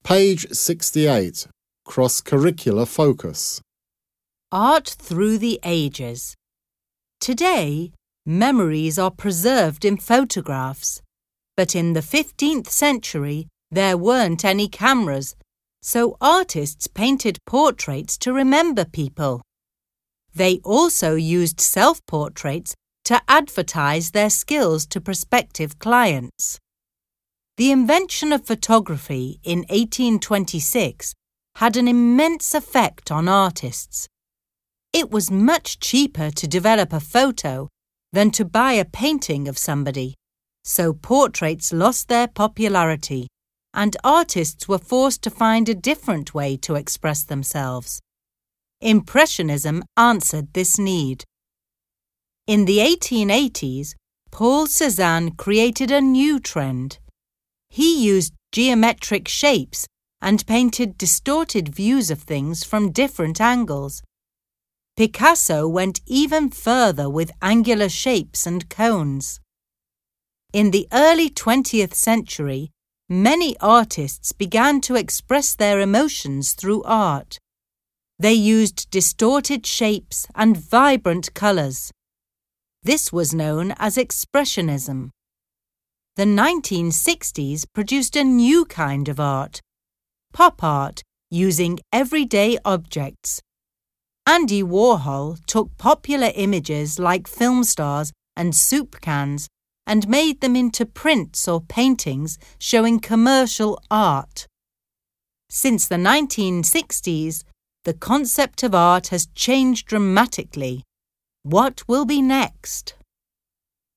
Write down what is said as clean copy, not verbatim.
Page 68. Cross-curricular focus. Art through the ages. Today, memories are preserved in photographs, but in the 15th century there weren't any cameras, so artists painted portraits to remember people. They also used self-portraits to advertise their skills to prospective clients. The invention of photography in 1826 had an immense effect on artists. It was much cheaper to develop a photo than to buy a painting of somebody, so portraits lost their popularity and artists were forced to find a different way to express themselves. Impressionism answered this need. In the 1880s, Paul Cézanne created a new trend. He used geometric shapes and painted distorted views of things from different angles. Picasso went even further with angular shapes and cones. In the early 20th century, many artists began to express their emotions through art. They used distorted shapes and vibrant colors. This was known as Expressionism. The 1960s produced a new kind of art, pop art, using everyday objects. Andy Warhol took popular images like film stars and soup cans and made them into prints or paintings showing commercial art. Since the 1960s, the concept of art has changed dramatically. What will be next?